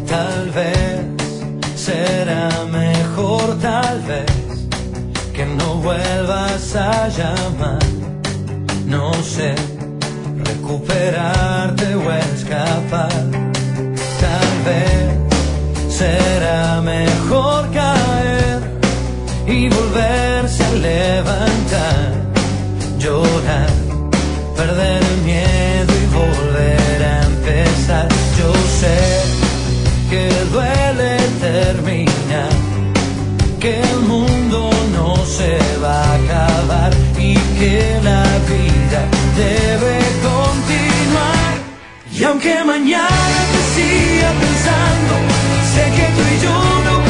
Tal vez será mejor, tal vez, que no vuelvas a llamar. No sé, recuperarte o escapar. Tal vez será mejor caer y volverse a levantar, llorar, perder el miedo y volver a empezar. Yo sé que duele terminar, que el mundo no se va a acabar y que la vida debe continuar. Y aunque mañana te siga pensando, sé que tú y yo no